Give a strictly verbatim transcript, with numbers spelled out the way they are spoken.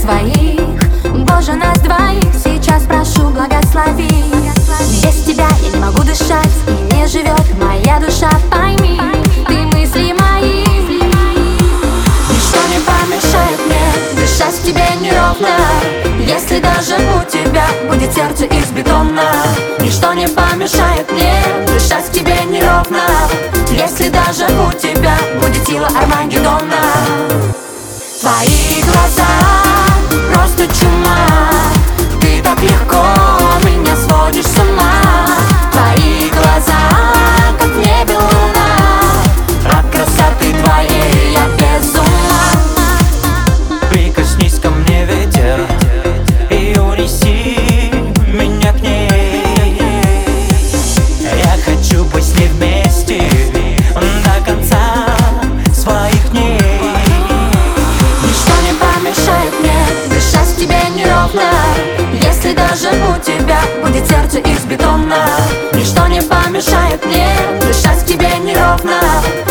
своих. Боже, нас двоих сейчас прошу, благослови. Без тебя я не могу дышать, и не живет моя душа, пойми, ты мысли мои. Ничто не помешает мне дышать в тебе неровно, если даже у тебя будет сердце из бетона. Ничто не помешает мне дышать в тебе неровно, если даже у тебя будет сила Армагеддона. Твои глаза просто чума, ты так легко меня сводишь с ума. Твои глаза, как в небе луна, от красоты твоей я без ума. Прикоснись ко мне, ветер, и унеси меня к ней. Я хочу быть с ней вместе до конца своих дней. Ничто не помешает мне дышать в тебе неровно, если даже у тебя будет сердце из бетона. Ничто не помешает мне дышать в тебе неровно,